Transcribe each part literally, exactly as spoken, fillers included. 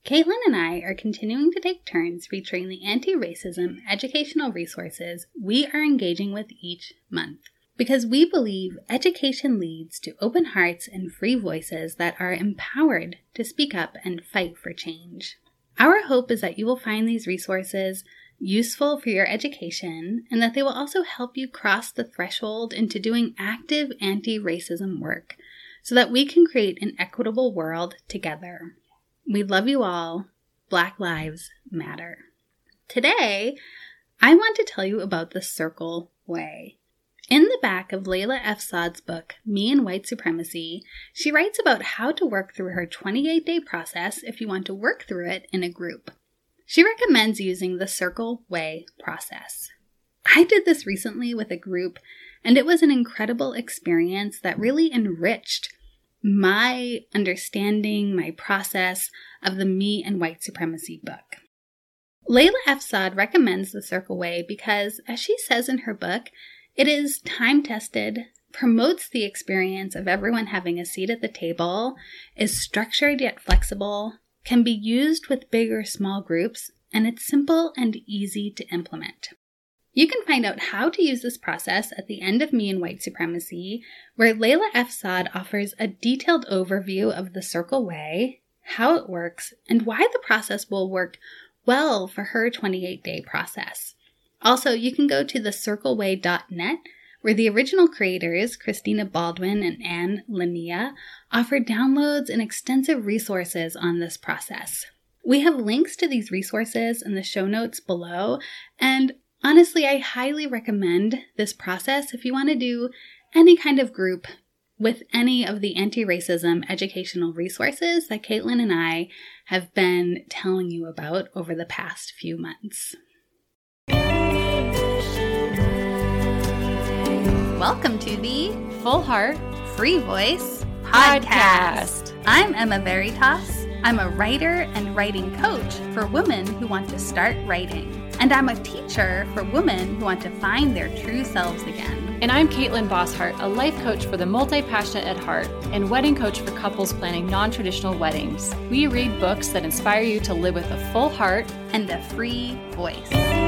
Caitlin and I are continuing to take turns featuring the anti-racism educational resources we are engaging with each month, because we believe education leads to open hearts and free voices that are empowered to speak up and fight for change. Our hope is that you will find these resources useful for your education and that they will also help you cross the threshold into doing active anti-racism work so that we can create an equitable world together. We love you all. Black Lives Matter. Today, I want to tell you about the Circle Way. In the back of Layla F. Saad's book, Me and White Supremacy, she writes about how to work through her twenty-eight day process if you want to work through it in a group. She recommends using the Circle Way process. I did this recently with a group, and it was an incredible experience that really enriched my understanding, my process of the Me and White Supremacy book. Layla F. Saad recommends the Circle Way because, as she says in her book, it is time-tested, promotes the experience of everyone having a seat at the table, is structured yet flexible, can be used with big or small groups, and it's simple and easy to implement. You can find out how to use this process at the end of Me and White Supremacy, where Layla F. Saad offers a detailed overview of the Circle Way, how it works, and why the process will work well for her twenty-eight day process. Also, you can go to the circle way dot net, where the original creators, Christina Baldwin and Anne Linnea, offer downloads and extensive resources on this process. We have links to these resources in the show notes below, and honestly, I highly recommend this process if you want to do any kind of group with any of the anti-racism educational resources that Caitlin and I have been telling you about over the past few months. Welcome to the Full Heart, Free Voice podcast. I'm Emma Veritas. I'm a writer and writing coach for women who want to start writing. And I'm a teacher for women who want to find their true selves again. And I'm Caitlin Bosshart, a life coach for the multi-passionate at heart and wedding coach for couples planning non-traditional weddings. We read books that inspire you to live with a full heart and a free voice.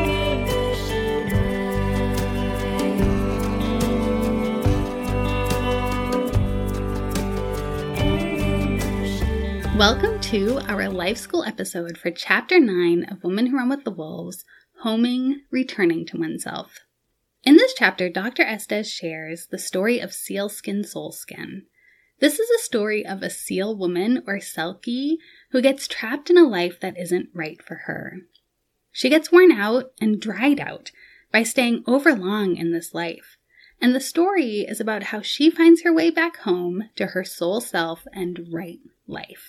Welcome to our Life School episode for Chapter nine of Women Who Run with the Wolves, Homing, Returning to Oneself. In this chapter, Doctor Estes shares the story of Sealskin Soulskin. This is a story of a seal woman, or Selkie, who gets trapped in a life that isn't right for her. She gets worn out and dried out by staying overlong in this life, and the story is about how she finds her way back home to her soul self and right life.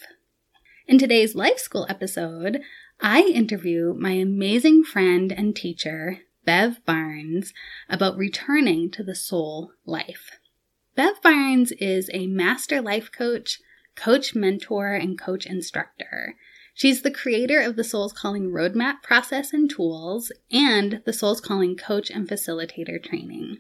In today's Life School episode, I interview my amazing friend and teacher, Bev Barnes, about returning to the soul life. Bev Barnes is a master life coach, coach mentor, and coach instructor. She's the creator of the Soul's Calling Roadmap process and tools, and the Soul's Calling coach and facilitator training.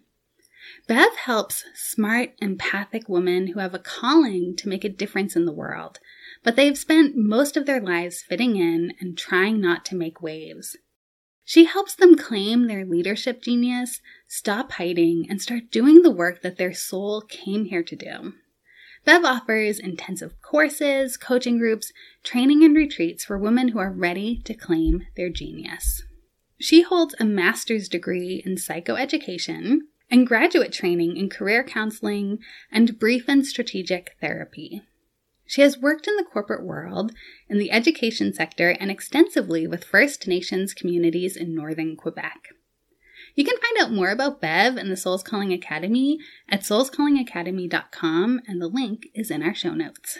Bev helps smart, empathic women who have a calling to make a difference in the world, but they've spent most of their lives fitting in and trying not to make waves. She helps them claim their leadership genius, stop hiding, and start doing the work that their soul came here to do. Bev offers intensive courses, coaching groups, training, and retreats for women who are ready to claim their genius. She holds a master's degree in psychoeducation and graduate training in career counseling and brief and strategic therapy. She has worked in the corporate world, in the education sector, and extensively with First Nations communities in northern Quebec. You can find out more about Bev and the Soul's Calling Academy at souls calling academy dot com, and the link is in our show notes.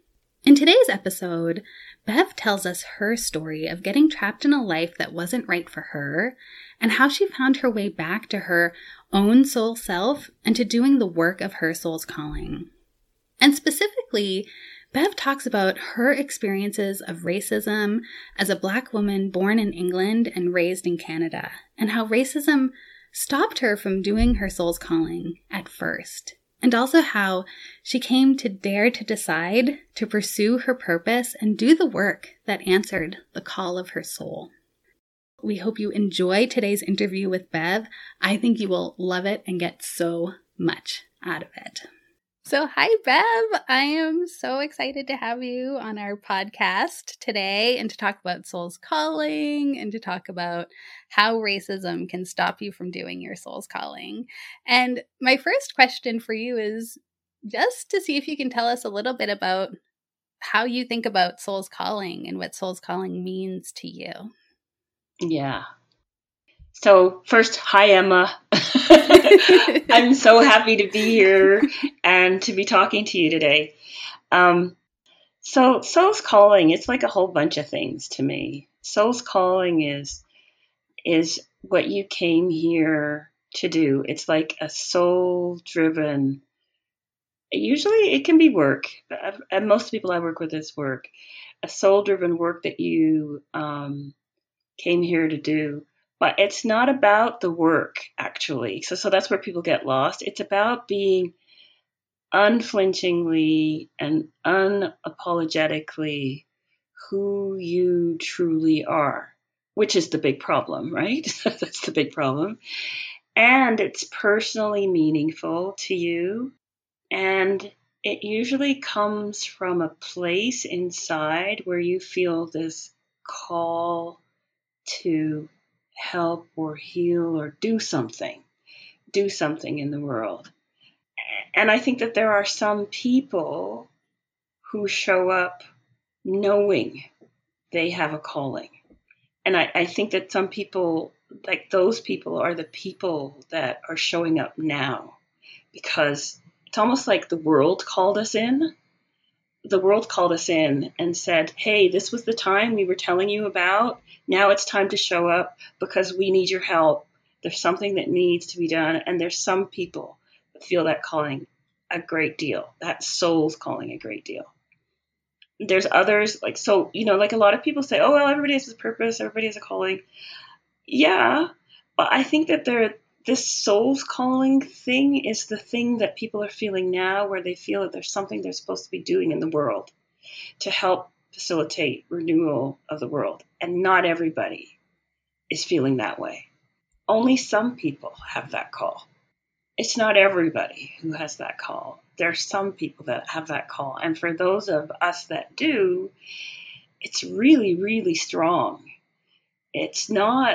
In today's episode, Bev tells us her story of getting trapped in a life that wasn't right for her, and how she found her way back to her own soul self and to doing the work of her soul's calling. And specifically, Bev talks about her experiences of racism as a Black woman born in England and raised in Canada, and how racism stopped her from doing her soul's calling at first. and also how she came to dare to decide to pursue her purpose and do the work that answered the call of her soul. We hope you enjoy today's interview with Bev. I think you will love it and get so much out of it. So hi, Bev. I am so excited to have you on our podcast today and to talk about soul's calling and to talk about how racism can stop you from doing your soul's calling. And my first question for you is just to see if you can tell us a little bit about how you think about soul's calling and what soul's calling means to you. Yeah. So first, hi, Emma. I'm so happy to be here and to be talking to you today. Um, so soul's calling, it's like a whole bunch of things to me. Soul's calling is, is what you came here to do. It's like a soul-driven, usually it can be work. And most people I work with is work. A soul-driven work that you um, came here to do. But it's not about the work, actually. So, so that's where people get lost. It's about being unflinchingly and unapologetically who you truly are, which is the big problem, right? That's the big problem. And it's personally meaningful to you. And it usually comes from a place inside where you feel this call to help or heal or do something, do something in the world. And I think that there are some people who show up knowing they have a calling. And I, I think that some people, like those people, are the people that are showing up now, because it's almost like the world called us in. The world called us in and said, hey, this was the time we were telling you about. Now it's time to show up because we need your help. There's something that needs to be done. And there's some people that feel that calling a great deal. That soul's calling a great deal. There's others, like, so, you know, like a lot of people say, oh, well, everybody has a purpose. Everybody has a calling. Yeah, but I think that there, this soul's calling thing is the thing that people are feeling now, where they feel that there's something they're supposed to be doing in the world to help facilitate renewal of the world. And not everybody is feeling that way. Only some people have that call. It's not everybody who has that call. There are some people that have that call. And for those of us that do, it's really, really strong. It's not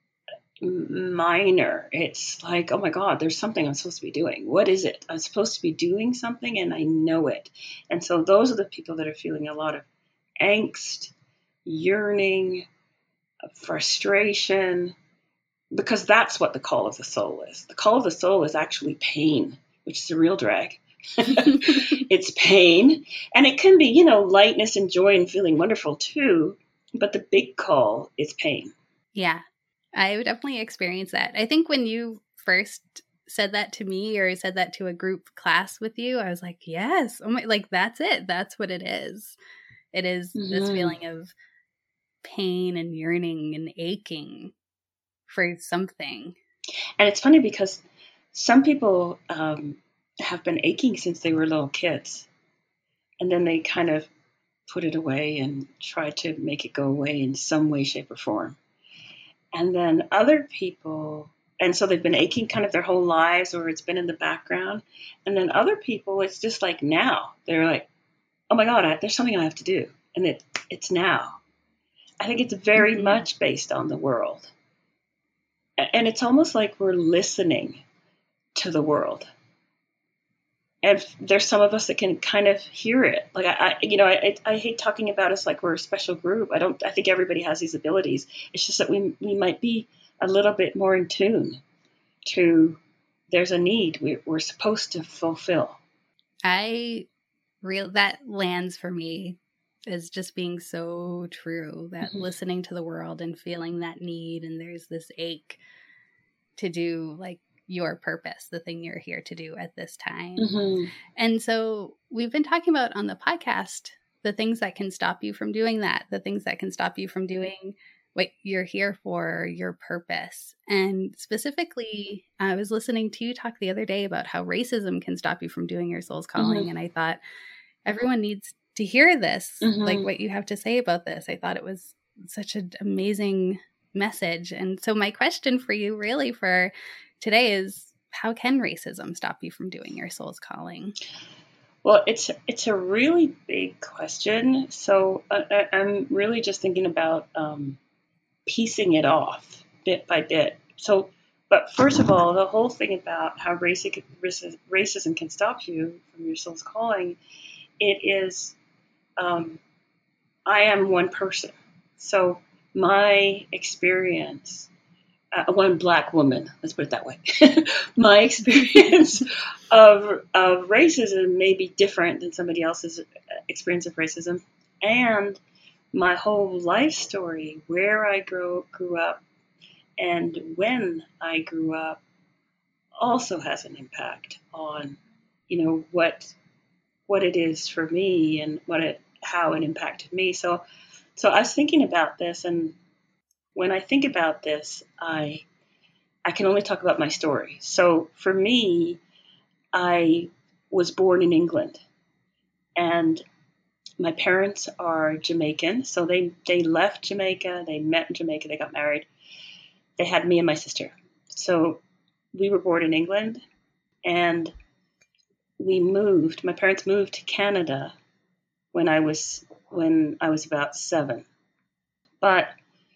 minor. It's like, oh my God, there's something I'm supposed to be doing. What is it? I'm supposed to be doing something and I know it. And so those are the people that are feeling a lot of angst, yearning, frustration, because that's what the call of the soul is. The call of the soul is actually pain, which is a real drag. It's pain. And it can be, you know, lightness and joy and feeling wonderful too. But the big call is pain. Yeah. I would definitely experience that. I think when you first said that to me or said that to a group class with you, I was like, yes, oh my, like that's it. That's what it is. It is mm-hmm. this feeling of pain and yearning and aching for something. And it's funny because some people um, have been aching since they were little kids. And then they kind of put it away and try to make it go away in some way, shape, or form. And then other people, and so they've been aching kind of their whole lives, or it's been in the background. And then other people, it's just like now. They're like, oh my God, I, there's something I have to do. And it it's now. I think it's very mm-hmm. much based on the world. And it's almost like we're listening to the world. And there's some of us that can kind of hear it. Like, I, I you know, I, I hate talking about us like we're a special group. I don't, I think everybody has these abilities. It's just that we we might be a little bit more in tune to, there's a need we, we're supposed to fulfill. I real that lands for me as just being so true, that mm-hmm. listening to the world and feeling that need. And there's this ache to do like your purpose, the thing you're here to do at this time. Mm-hmm. And so we've been talking about on the podcast, the things that can stop you from doing that, the things that can stop you from doing what you're here for, your purpose. And specifically, I was listening to you talk the other day about how racism can stop you from doing your soul's calling. Mm-hmm. And I thought everyone needs to hear this, mm-hmm. like what you have to say about this. I thought it was such an amazing message. And so my question for you really for today is, how can racism stop you from doing your soul's calling? Well, it's it's a really big question. So I, I'm really just thinking about um, piecing it off bit by bit. So, but first of all, the whole thing about how racism, racism can stop you from your soul's calling, it is, um, I am one person. So my experience, uh, one black woman, let's put it that way, my experience of, of racism may be different than somebody else's experience of racism. And my whole life story, where I grew, grew up and when I grew up, also has an impact on, you know, what what it is for me and what it how it impacted me. So so I was thinking about this, and when I think about this, I I can only talk about my story. So for me, I was born in England, and my parents are Jamaican, so they, they left Jamaica, they met in Jamaica, they got married. They had me and my sister. So we were born in England, and we moved, my parents moved to Canada when I was when I was about seven. But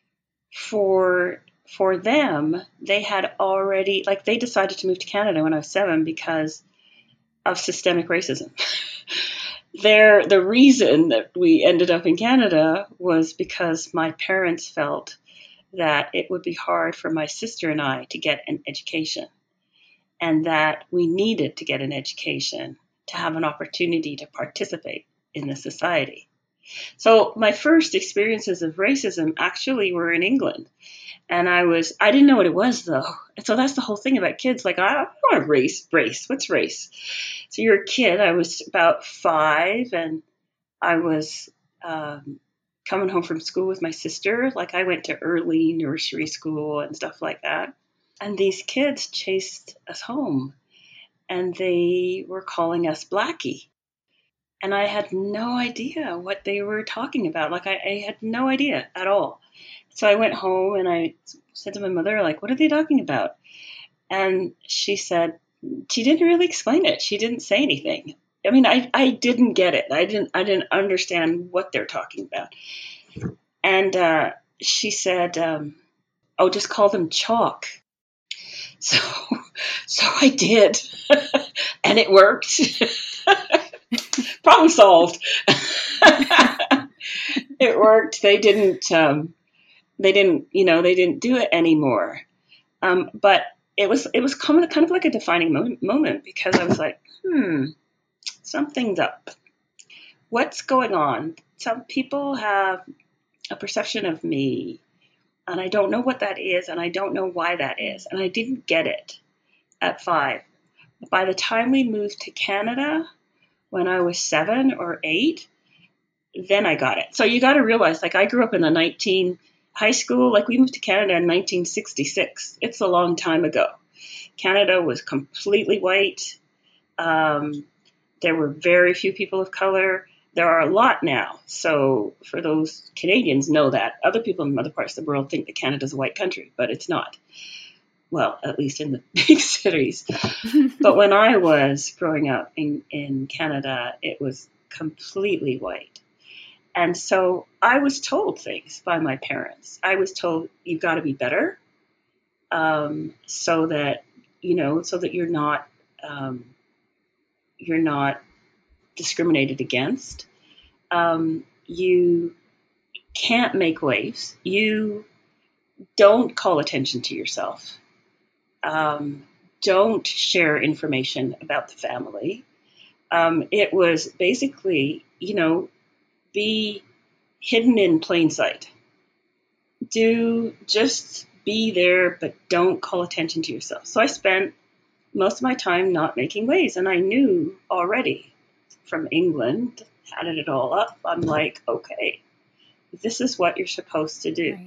for for them, they had already, like they decided to move to Canada when I was seven because of systemic racism. There, the reason that we ended up in Canada was because my parents felt that it would be hard for my sister and I to get an education, and that we needed to get an education to have an opportunity to participate in the society. So my first experiences of racism actually were in England. And I was, I didn't know what it was though. And so that's the whole thing about kids. Like, I don't want to race, race. What's race? So you're a kid. I was about five, and I was um, coming home from school with my sister. Like, I went to early nursery school and stuff like that. And these kids chased us home, and they were calling us Blackie. And I had no idea what they were talking about. Like, I, I had no idea at all. So I went home and I said to my mother, like, what are they talking about? And she said, she didn't really explain it. She didn't say anything. I mean, I, I didn't get it. I didn't, I didn't understand what they're talking about. And uh, she said, um, oh, just call them chalk. So, so I did, and it worked. Problem solved. It worked. They didn't, um, they didn't, you know, they didn't do it anymore. Um, but it was, it was kind of, kind of like a defining moment, moment because I was like, hmm, something's up. What's going on? Some people have a perception of me, and I don't know what that is, and I don't know why that is. And I didn't get it at five. By the time we moved to Canada, when I was seven or eight, then I got it. So you got to realize, like, I grew up in the nineteen high school, like we moved to Canada in nineteen sixty-six. It's a long time ago. Canada was completely white. Um, there were very few people of color. There are a lot now. So for those Canadians know that. Other people in other parts of the world think that Canada's a white country, but it's not. Well, at least in the big cities. But when I was growing up in, in Canada, it was completely white. And so I was told things by my parents. I was told, you've got to be better, um, so that, you know, so that you're not, um, you're not discriminated against. Um, you can't make waves. You don't call attention to yourself. Um, don't share information about the family. Um, it was basically, you know, be hidden in plain sight. Do just be there, but don't call attention to yourself. So I spent most of my time not making waves, and I knew already from England, added it all up. I'm like, okay, this is what you're supposed to do. Right.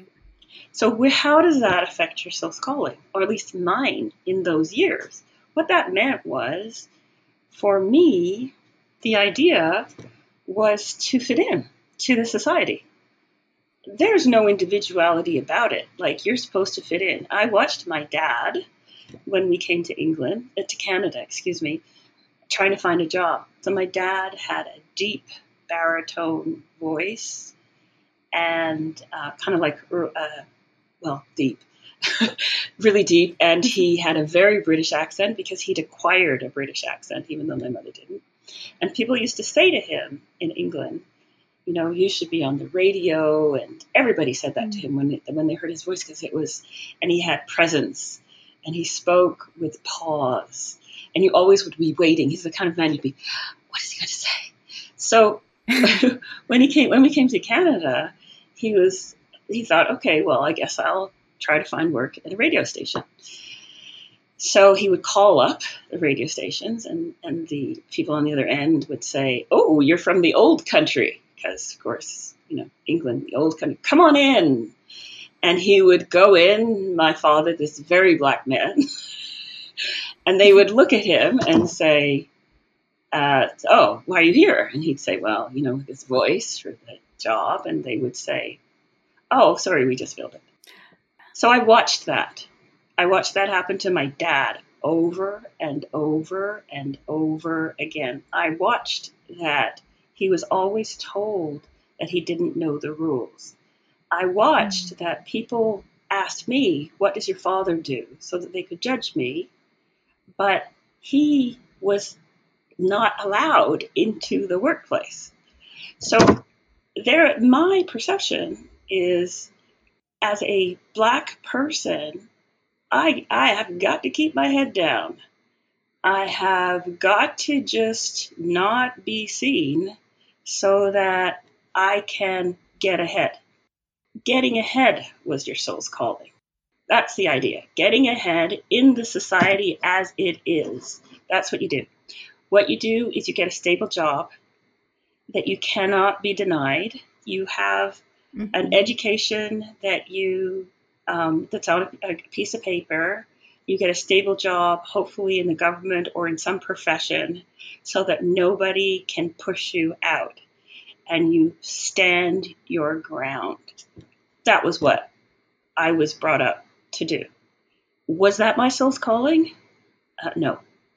So wh- how does that affect your soul's calling, or at least mine in those years? What that meant was, for me, the idea was to fit in to the society. There's no individuality about it. Like, you're supposed to fit in. I watched my dad when we came to England, uh, to Canada, excuse me, trying to find a job. So my dad had a deep baritone voice and uh, kind of like, uh, well, deep, really deep. And he had a very British accent because he'd acquired a British accent, even though my mother didn't. And people used to say to him in England, you know, you should be on the radio. And everybody said that to him when they, when they heard his voice, because it was, and he had presence and he spoke with pause. And you always would be waiting. He's the kind of man you'd be, what is he going to say? So when he came, when we came to Canada, he was, he thought, okay, well, I guess I'll try to find work at a radio station. So he would call up the radio stations, and, and the people on the other end would say, oh, you're from the old country. Because, of course, you know, England, the old country, come on in. And he would go in, my father, this very black man, and they would look at him and say, uh, oh, why are you here? And he'd say, well, you know, with his voice for the job. And they would say, oh, sorry, we just filled it. So I watched that. I watched that happen to my dad over and over and over again. I watched that he was always told that he didn't know the rules. I watched mm. that people asked me, what does your father do? So that they could judge me. But he was not allowed into the workplace. So there, my perception is, as a black person, I, I have got to keep my head down. I have got to just not be seen so that I can get ahead. Getting ahead was your soul's calling. That's the idea. Getting ahead in the society as it is. That's what you do. What you do is you get a stable job that you cannot be denied. You have mm-hmm. an education that you um, that's on a piece of paper. You get a stable job, hopefully in the government or in some profession, so that nobody can push you out, and you stand your ground. That was what I was brought up to do. Was that my soul's calling? Uh, no.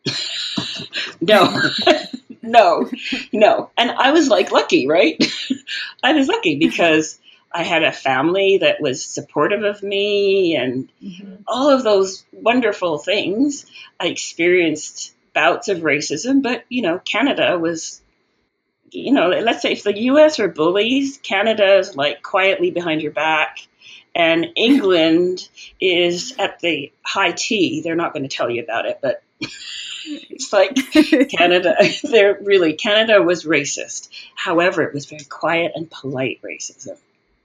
no. no. No. And I was like lucky, right? I was lucky because I had a family that was supportive of me and mm-hmm. all of those wonderful things. I experienced bouts of racism, but, you know, Canada was, you know, let's say if the U S are bullies, Canada is like quietly behind your back. And England is at the high tea. They're not going to tell you about it, but it's like Canada. They're really, Canada was racist. However, it was very quiet and polite racism.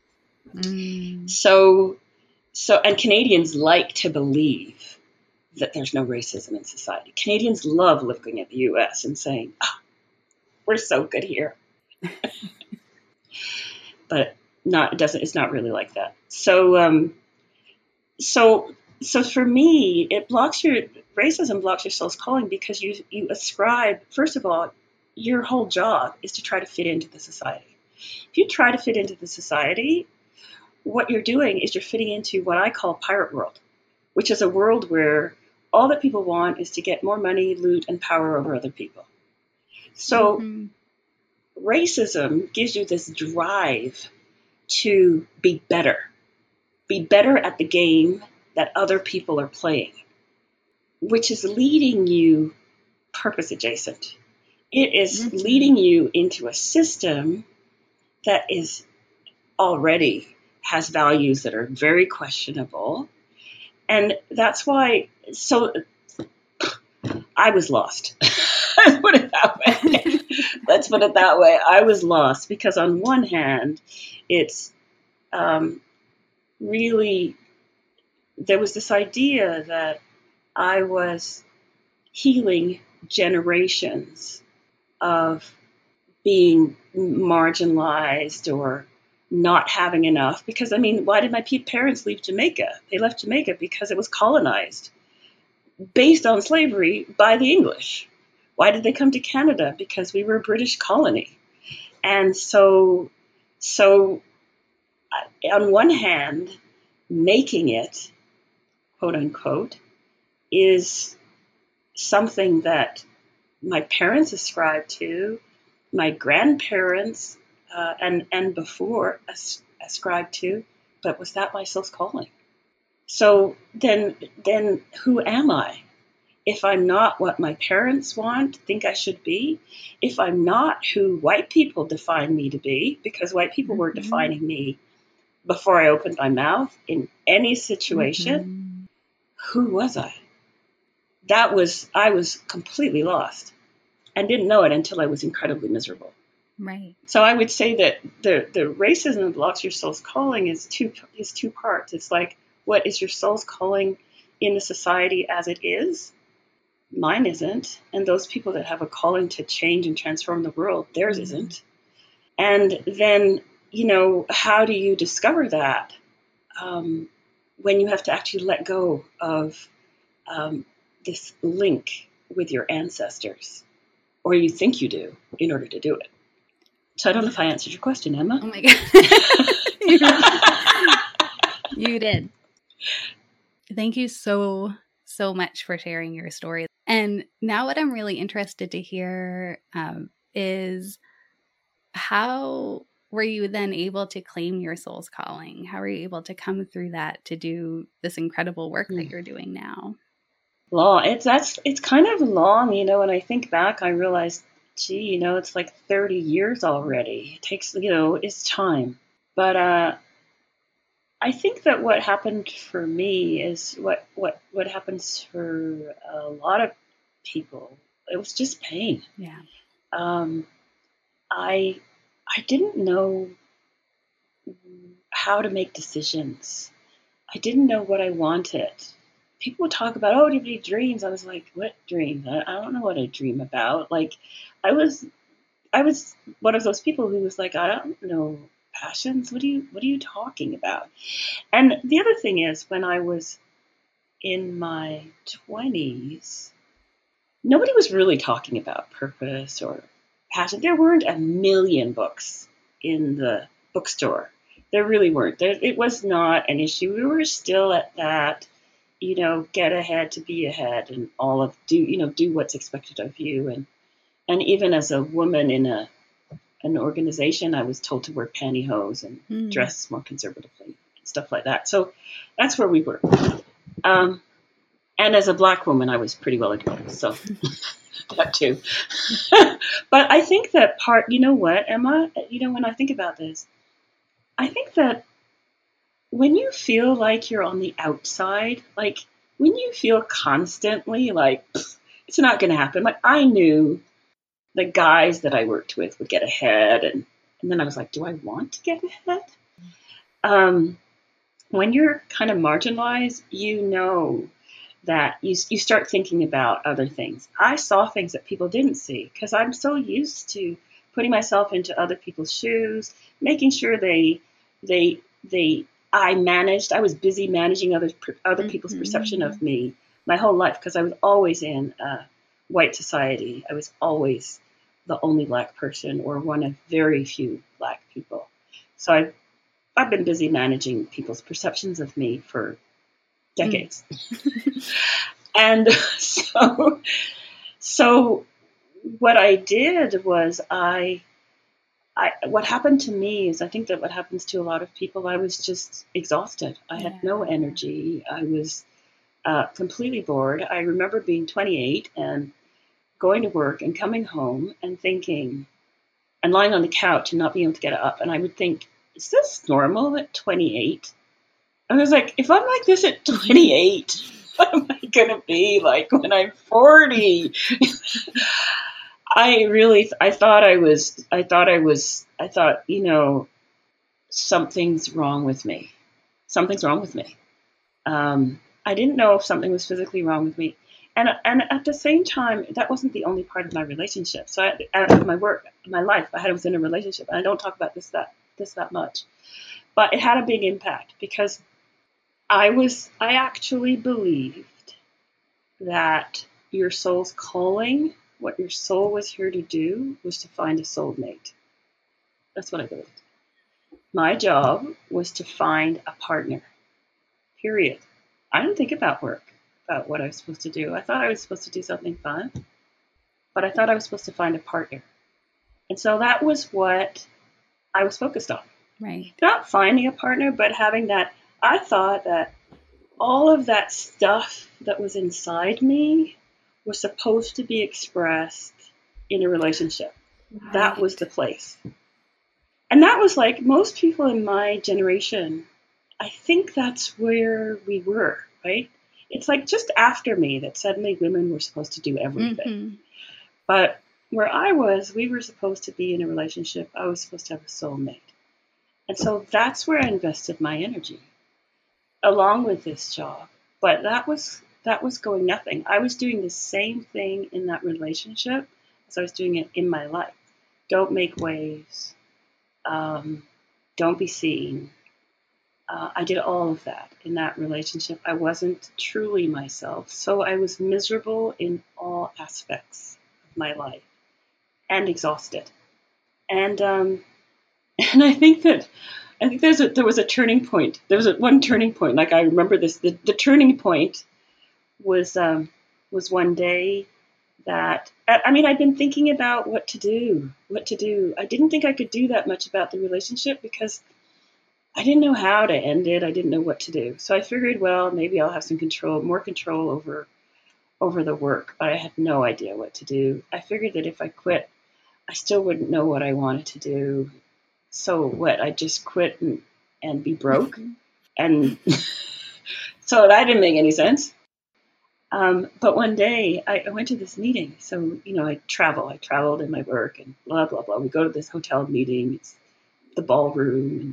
Mm. So, so, and Canadians like to believe that there's no racism in society. Canadians love looking at the U S and saying, oh, we're so good here. But not, it doesn't, it's not really like that. So, um, so, so for me, it blocks your, racism blocks your soul's calling because you, you ascribe, first of all, your whole job is to try to fit into the society. If you try to fit into the society, what you're doing is you're fitting into what I call pirate world, which is a world where all that people want is to get more money, loot, and power over other people. So mm-hmm. racism gives you this drive to be better, be better at the game that other people are playing, which is leading you purpose adjacent. It is mm-hmm. leading you into a system that is already has values that are very questionable. And that's why, so I was lost. Let's put it that way. Let's put it that way. I was lost because on one hand, it's um, really, there was this idea that I was healing generations of being marginalized or not having enough. Because, I mean, why did my parents leave Jamaica? They left Jamaica because it was colonized based on slavery by the English. Why did they come to Canada? Because we were a British colony. And so, so on one hand, making it, quote unquote, is something that my parents ascribed to, my grandparents, uh, and, and before as, ascribed to, but was that my soul's calling? So then, then who am I? If I'm not what my parents want, think I should be, if I'm not who white people define me to be, because white people mm-hmm. were defining me before I opened my mouth in any situation, mm-hmm. who was I? That was, I was completely lost and didn't know it until I was incredibly miserable. Right. So I would say that the, the racism that blocks your soul's calling is two, is two parts. It's like, what is your soul's calling in the society as it is? Mine isn't. And those people that have a calling to change and transform the world, theirs mm-hmm. isn't. And then, you know, how do you discover that um, when you have to actually let go of um, this link with your ancestors, or you think you do, in order to do it? So I don't know if I answered your question, Emma. Oh my God. You did. Thank you so, so much for sharing your story. And now what I'm really interested to hear um, is how were you then able to claim your soul's calling? How were you able to come through that to do this incredible work mm. that you're doing now? Long. It's that's it's kind of long, you know. When I think back, I realized, gee, you know, it's like thirty years already. It takes, you know, it's time. But uh, I think that what happened for me is what what what happens for a lot of people. It was just pain. Yeah. Um, I I didn't know how to make decisions. I didn't know what I wanted. People would talk about, oh, do you have any dreams? I was like, what dreams? I, I don't know what I dream about. Like, I was, I was one of those people who was like, I don't know passions. What are you, what are you talking about? And the other thing is, when I was in my twenties, nobody was really talking about purpose or passion. There weren't a million books in the bookstore. There really weren't. There, it was not an issue. We were still at that, you know, get ahead to be ahead, and all of do, you know, do what's expected of you. And and even as a woman in a an organization, I was told to wear pantyhose and mm. dress more conservatively and stuff like that. So that's where we were. Um, and as a Black woman, I was pretty well ignored. So that too. But I think that part, you know what, Emma, you know, when I think about this, I think that when you feel like you're on the outside, like when you feel constantly like it's not going to happen. Like I knew the guys that I worked with would get ahead, and, and then I was like, do I want to get ahead? Um, when you're kind of marginalized, you know that you you start thinking about other things. I saw things that people didn't see because I'm so used to putting myself into other people's shoes, making sure they they they. I managed, I was busy managing other other people's mm-hmm. perception of me my whole life because I was always in uh, white society. I was always the only Black person or one of very few Black people. So I've, I've been busy managing people's perceptions of me for decades. Mm. And so, so what I did was I... I, what happened to me is I think that what happens to a lot of people, I was just exhausted. I had yeah. no energy. I was uh, completely bored. I remember being twenty-eight and going to work and coming home and thinking, and lying on the couch and not being able to get up. And I would think, is this normal at twenty-eight? I was like, if I'm like this at twenty-eight, what am I going to be like when I'm forty? I really, I thought I was, I thought I was, I thought, you know, something's wrong with me. Something's wrong with me. Um, I didn't know if something was physically wrong with me. And and at the same time, that wasn't the only part of my relationship. So I, out of my work, my life, I had was in a relationship. And I don't talk about this that this that much. But it had a big impact because I was, I actually believed that your soul's calling, what your soul was here to do, was to find a soulmate. That's what I believed. My job was to find a partner, period. I didn't think about work, about what I was supposed to do. I thought I was supposed to do something fun, but I thought I was supposed to find a partner. And so that was what I was focused on. Right. Not finding a partner, but having that. I thought that all of that stuff that was inside me was supposed to be expressed in a relationship. Right. That was the place. And that was like most people in my generation, I think that's where we were, right? It's like just after me that suddenly women were supposed to do everything. Mm-hmm. But where I was, we were supposed to be in a relationship. I was supposed to have a soulmate. And so that's where I invested my energy, along with this job. But that was that was going nothing. I was doing the same thing in that relationship as I was doing it in my life. Don't make waves. Um, don't be seen. Uh, I did all of that in that relationship. I wasn't truly myself. So I was miserable in all aspects of my life and exhausted. And um, and I think that I think there's a, there was a turning point. There was a, one turning point. Like I remember this. The, the turning point was um, was one day that, I mean, I'd been thinking about what to do, what to do. I didn't think I could do that much about the relationship because I didn't know how to end it. I didn't know what to do. So I figured, well, maybe I'll have some control, more control over, over the work, but I had no idea what to do. I figured that if I quit, I still wouldn't know what I wanted to do. So what, I'd just quit and, and be broke? And so that didn't make any sense. Um, but one day I, I went to this meeting. So, you know, I travel. I traveled in my work and blah, blah, blah. We go to this hotel meeting. It's the ballroom.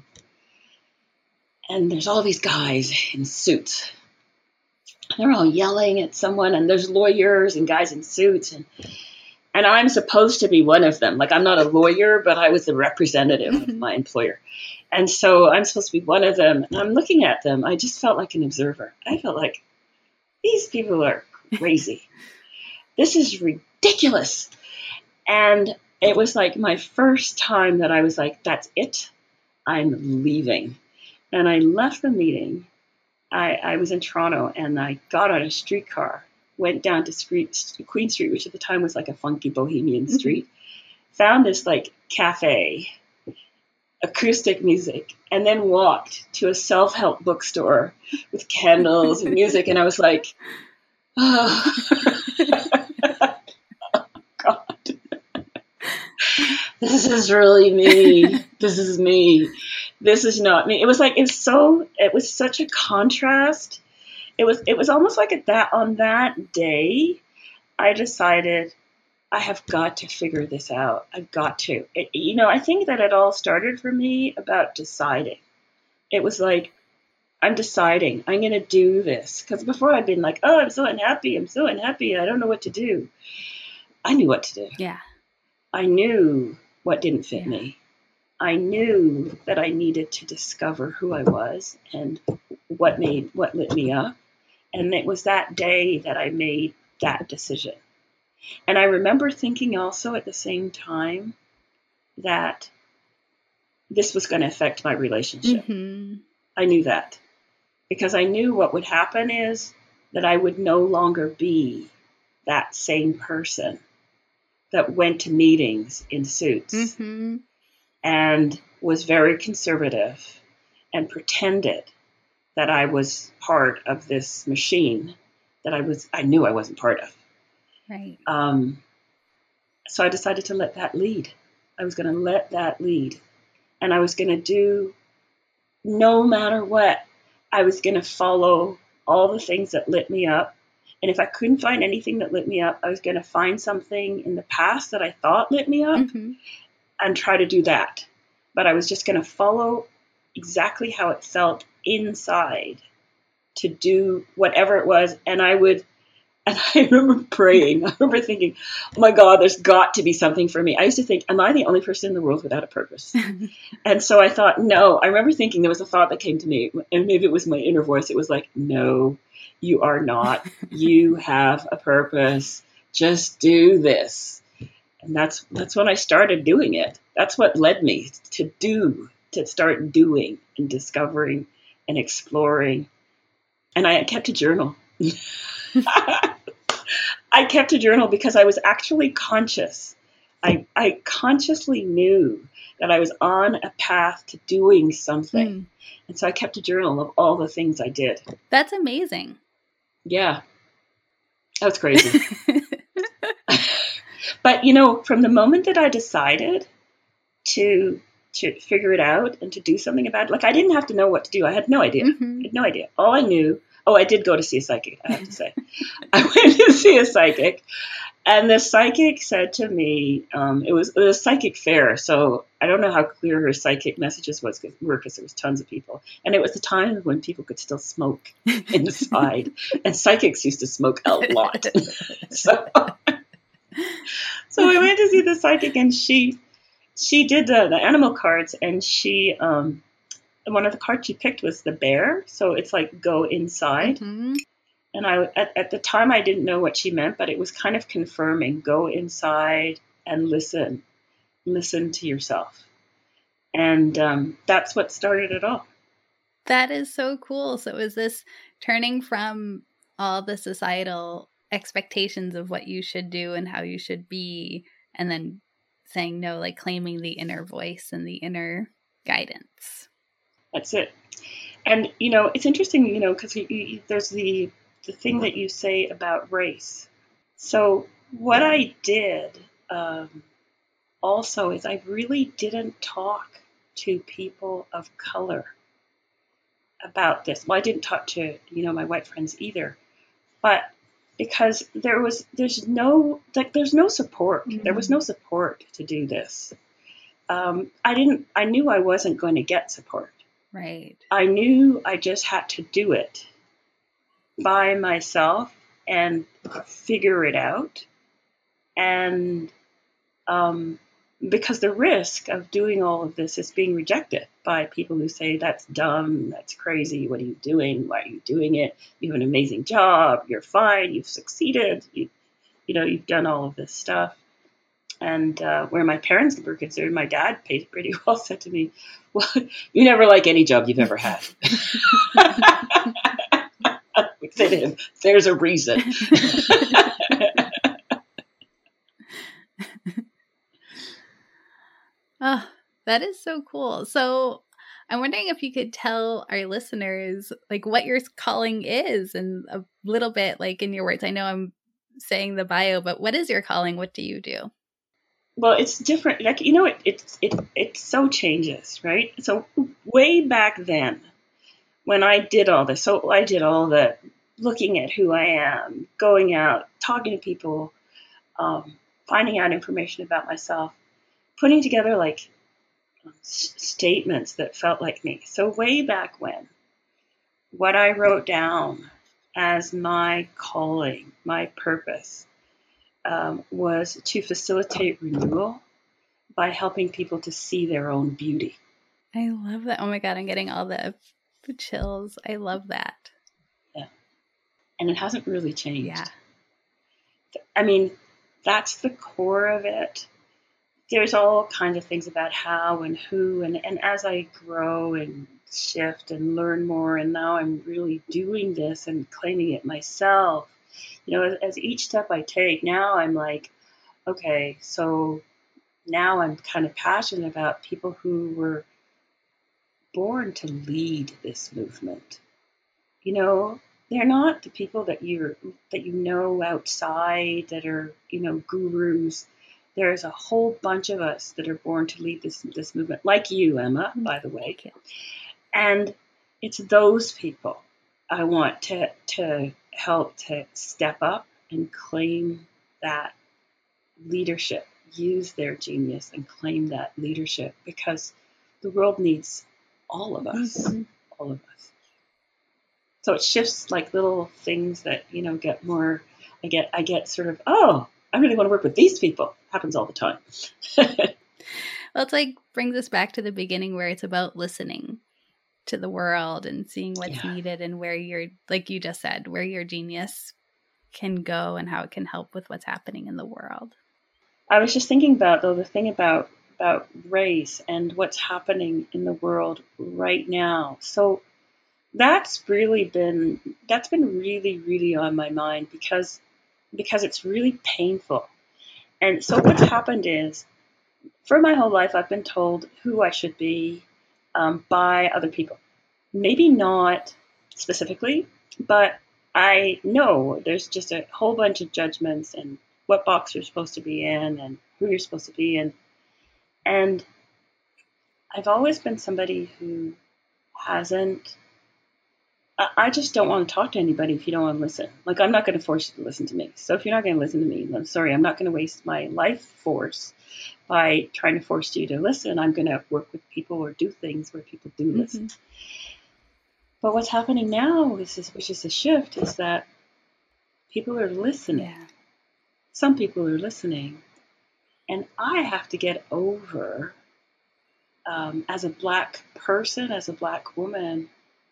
And, and there's all these guys in suits. They're all yelling at someone. And there's lawyers and guys in suits. And and I'm supposed to be one of them. Like, I'm not a lawyer, but I was the representative of my employer. And so I'm supposed to be one of them. And I'm looking at them. I just felt like an observer. I felt like, these people are crazy. This is ridiculous. And it was like my first time that I was like, that's it. I'm leaving. And I left the meeting. I, I was in Toronto and I got on a streetcar, went down to street, Queen Street, which at the time was like a funky bohemian street, found this like cafe, acoustic music, and then walked to a self-help bookstore with candles and music. And I was like, oh, oh God, this is really me. This is me. This is not me. It was like, it's so, it was such a contrast. It was, it was almost like at that, on that day, I decided I have got to figure this out. I've got to. It, you know, I think that it all started for me about deciding. It was like, I'm deciding. I'm going to do this. Because before I'd been like, oh, I'm so unhappy. I'm so unhappy. I don't know what to do. I knew what to do. Yeah. I knew what didn't fit yeah. me. I knew that I needed to discover who I was and what made, what lit me up. And it was that day that I made that decision. And I remember thinking also at the same time that this was going to affect my relationship. Mm-hmm. I knew that because I knew what would happen is that I would no longer be that same person that went to meetings in suits mm-hmm. and was very conservative and pretended that I was part of this machine that I was, I knew I wasn't part of. Right. Um, so I decided to let that lead. I was going to let that lead. And I was going to do, no matter what, I was going to follow all the things that lit me up. And if I couldn't find anything that lit me up, I was going to find something in the past that I thought lit me up mm-hmm. and try to do that. But I was just going to follow exactly how it felt inside to do whatever it was. And I would And I remember praying. I remember thinking, oh my God, there's got to be something for me. I used to think, am I the only person in the world without a purpose? And so I thought, no. I remember thinking there was a thought that came to me, and maybe it was my inner voice. It was like, no, you are not. You have a purpose. Just do this. And that's that's when I started doing it. That's what led me to do, to start doing and discovering and exploring. And I kept a journal. I kept a journal because I was actually conscious. I, I consciously knew that I was on a path to doing something. Mm. And so I kept a journal of all the things I did. That's amazing. Yeah. That was crazy. But, you know, from the moment that I decided to to figure it out and to do something about it, like I didn't have to know what to do. I had no idea. Mm-hmm. I had no idea. All I knew, oh, I did go to see a psychic, I have to say. I went to see a psychic, and the psychic said to me, um, it was a psychic fair, so I don't know how clear her psychic messages was were because there was tons of people. And it was the time when people could still smoke inside, and psychics used to smoke a lot. so, so I went to see the psychic, and she she did the, the animal cards, and she um, one of the cards she picked was the bear, so it's like go inside. Mm-hmm. And I at, at the time I didn't know what she meant, but it was kind of confirming, go inside and listen, listen to yourself. And um, that's what started it all. That is so cool. So is this turning from all the societal expectations of what you should do and how you should be, and then saying no, like claiming the inner voice and the inner guidance? That's it. And, you know, it's interesting, you know, because there's the the thing that you say about race. So what I did um, also is I really didn't talk to people of color about this. Well, I didn't talk to, you know, my white friends either, but because there was, there's no, like, there's no support. Mm-hmm. There was no support to do this. Um, I didn't, I knew I wasn't going to get support. Right. I knew I just had to do it by myself and figure it out. And um, because the risk of doing all of this is being rejected by people who say, that's dumb, that's crazy, what are you doing? Why are you doing it? You have an amazing job, you're fine, you've succeeded, you, you know, you've done all of this stuff. And uh, where my parents were concerned, my dad paid pretty well, said to me, well, you never like any job you've ever had. We said to him, there's a reason. Oh, that is so cool. So I'm wondering if you could tell our listeners like what your calling is, and a little bit like in your words. I know I'm saying the bio, but what is your calling? What do you do? Well, it's different. Like, you know, it it it it so changes, right? So way back then, when I did all this, so I did all the looking at who I am, going out, talking to people, um, finding out information about myself, putting together like s- statements that felt like me. So way back when, what I wrote down as my calling, my purpose, um, was to facilitate renewal by helping people to see their own beauty. I love that. Oh my God, I'm getting all the, the chills. I love that. Yeah. And it hasn't really changed. Yeah. I mean, that's the core of it. There's all kinds of things about how and who, and, and as I grow and shift and learn more, and now I'm really doing this and claiming it myself, you know, as, as each step I take, now I'm like, okay, so now I'm kind of passionate about people who were born to lead this movement. You know, they're not the people that you're that you know outside that are, you know, gurus. There's a whole bunch of us that are born to lead this this movement, like you, Emma, by the way. And it's those people I want to to help to step up and claim that leadership, use their genius and claim that leadership, because the world needs all of us, mm-hmm. all of us. So it shifts like little things that, you know, get more, I get, I get sort of, oh, I really want to work with these people. Happens all the time. Well, it's like brings us back to the beginning where it's about listening to the world and seeing what's Yeah. needed and where your, like you just said, where your genius can go and how it can help with what's happening in the world. I was just thinking about, though, the thing about, about race and what's happening in the world right now. So that's really been, that's been really, really on my mind because, because it's really painful. And so what's happened is, for my whole life, I've been told who I should be um, by other people. Maybe not specifically, but I know there's just a whole bunch of judgments and what box you're supposed to be in and who you're supposed to be in. And I've always been somebody who hasn't, I just don't want to talk to anybody if you don't want to listen. Like, I'm not going to force you to listen to me. So if you're not going to listen to me, then sorry, I'm not going to waste my life force by trying to force you to listen. I'm going to work with people or do things where people do listen. Mm-hmm. But what's happening now, is, is, which is a shift, is that people are listening. Yeah. Some people are listening. And I have to get over, um, as a Black person, as a Black woman,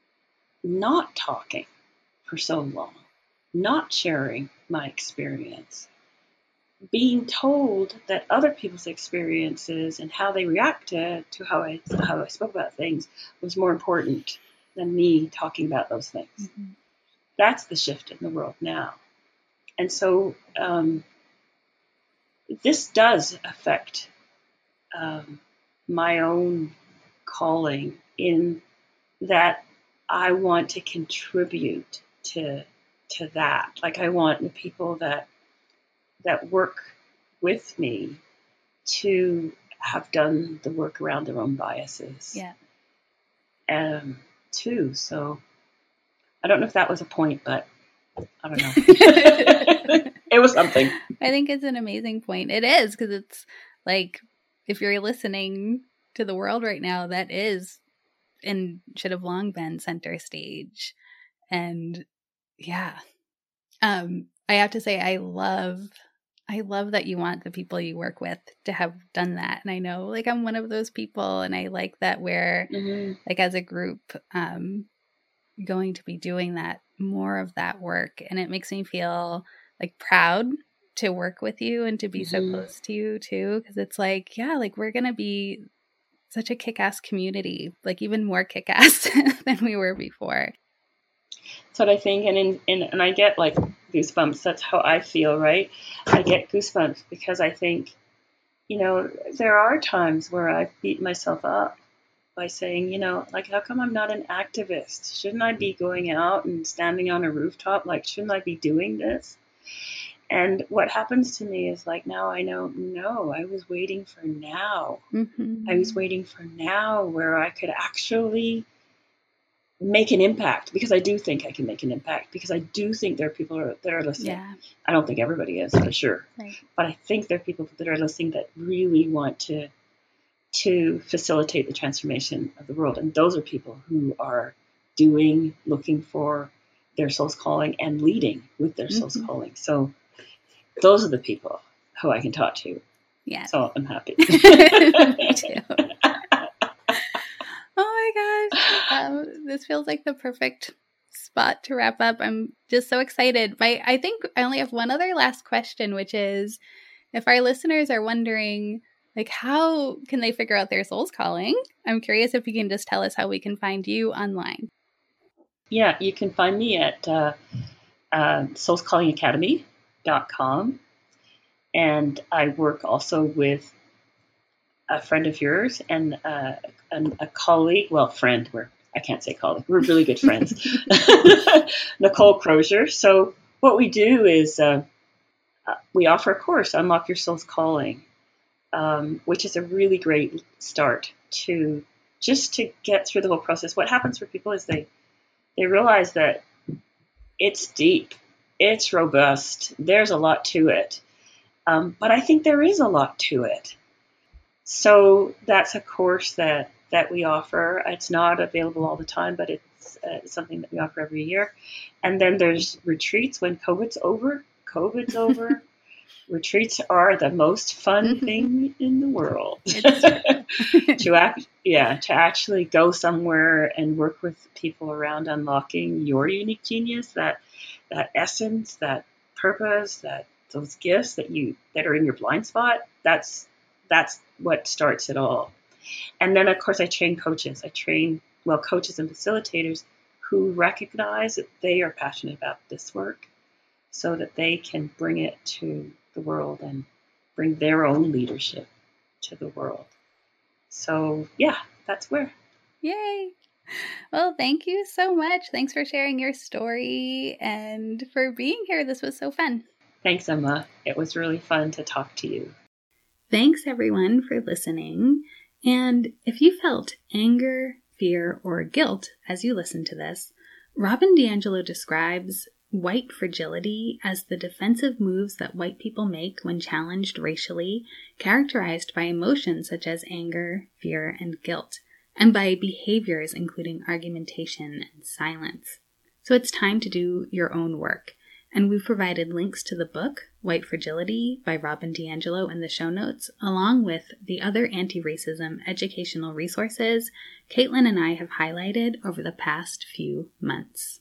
not talking for so long, not sharing my experience, being told that other people's experiences and how they reacted to how I how I spoke about things was more important than me talking about those things. Mm-hmm. That's the shift in the world now. And so um, this does affect um, my own calling in that I want to contribute to to that. Like, I want the people that that work with me to have done the work around their own biases. Yeah. Um, too. So I don't know if that was a point, but I don't know. It was something. I think it's an amazing point. It is, because it's like, if you're listening to the world right now, that is and should have long been center stage. And yeah, um, I have to say, I love, I love that you want the people you work with to have done that. And I know, like, I'm one of those people, and I like that we're mm-hmm. like, as a group, um, going to be doing that, more of that work. And it makes me feel like proud to work with you and to be mm-hmm. so close to you too. Because it's like, yeah, like, we're going to be such a kick-ass community, like even more kick-ass than we were before. That's what I think. And in, in and I get like goosebumps. That's how I feel, right? I get goosebumps because I think, you know, there are times where I've beaten myself up by saying, you know, like, how come I'm not an activist? Shouldn't I be going out and standing on a rooftop? Like, shouldn't I be doing this? And what happens to me is, like, now I know, no, I was waiting for now. Mm-hmm. I was waiting for now where I could actually make an impact, because I do think I can make an impact, because I do think there are people that are listening. Yeah. I don't think everybody is, for sure. Right. But I think there are people that are listening that really want to to facilitate the transformation of the world. And those are people who are doing, looking for their soul's calling and leading with their mm-hmm. soul's calling. So those are the people who I can talk to. Yeah. So I'm happy. Me too. Oh my gosh. Um, this feels like the perfect spot to wrap up. I'm just so excited. My, I think I only have one other last question, which is, if our listeners are wondering, like, how can they figure out their soul's calling? I'm curious if you can just tell us how we can find you online. Yeah, you can find me at uh, uh, souls calling academy dot com. And I work also with a friend of yours and uh, a, a colleague, well, friend, we're, I can't say colleague, we're really good friends, Nicole Crozier. So what we do is uh, we offer a course, Unlock Your Soul's Calling, um, which is a really great start to just to get through the whole process. What happens for people is they they realize that it's deep, it's robust, there's a lot to it. Um, but I think there is a lot to it. So that's a course that, that we offer. It's not available all the time, but it's uh, something that we offer every year. And then there's retreats when COVID's over. COVID's over, retreats are the most fun thing in the world. to act, yeah, to actually go somewhere and work with people around unlocking your unique genius, that that essence, that purpose, that those gifts that you that are in your blind spot. That's that's what starts it all. And then, of course, I train coaches. I train well coaches and facilitators who recognize that they are passionate about this work, so that they can bring it to the world and bring their own leadership to the world. So, yeah, that's where. Yay. Well, thank you so much. Thanks for sharing your story and for being here. This was so fun. Thanks, Emma. It was really fun to talk to you. Thanks, everyone, for listening. And if you felt anger, fear, or guilt as you listened to this, Robin DiAngelo describes white fragility as the defensive moves that white people make when challenged racially, characterized by emotions such as anger, fear, and guilt, and by behaviors including argumentation and silence. So it's time to do your own work. And we've provided links to the book, White Fragility by Robin DiAngelo, in the show notes, along with the other anti-racism educational resources Caitlin and I have highlighted over the past few months.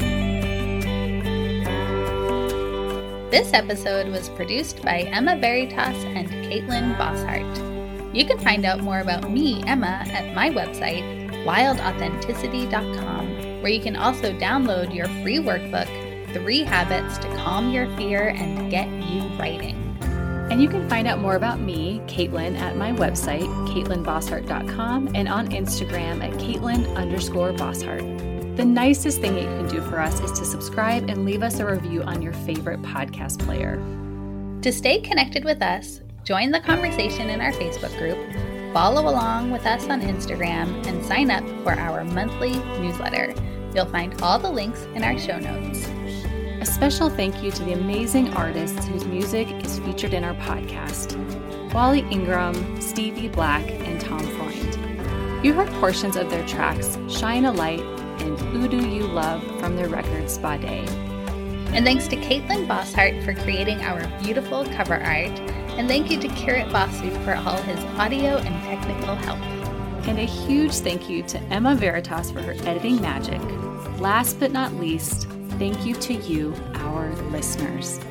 This episode was produced by Emma Veritas and Caitlin Bosshart. You can find out more about me, Emma, at my website, wild authenticity dot com, where you can also download your free workbook, Three Habits to Calm Your Fear and Get You Writing. And you can find out more about me, Caitlin, at my website, caitlin bosshart dot com, and on Instagram at caitlin underscore bosshart. The nicest thing that you can do for us is to subscribe and leave us a review on your favorite podcast player. To stay connected with us, join the conversation in our Facebook group, follow along with us on Instagram, and sign up for our monthly newsletter. You'll find all the links in our show notes. A special thank you to the amazing artists whose music is featured in our podcast: Wally Ingram, Stevie Black, and Tom Freund. You heard portions of their tracks Shine a Light and Who Do You Love from their record Spa Day. And thanks to Caitlin Bosshart for creating our beautiful cover art. And thank you to Kirit Basu for all his audio and technical help. And a huge thank you to Emma Veritas for her editing magic. Last but not least, thank you to you, our listeners.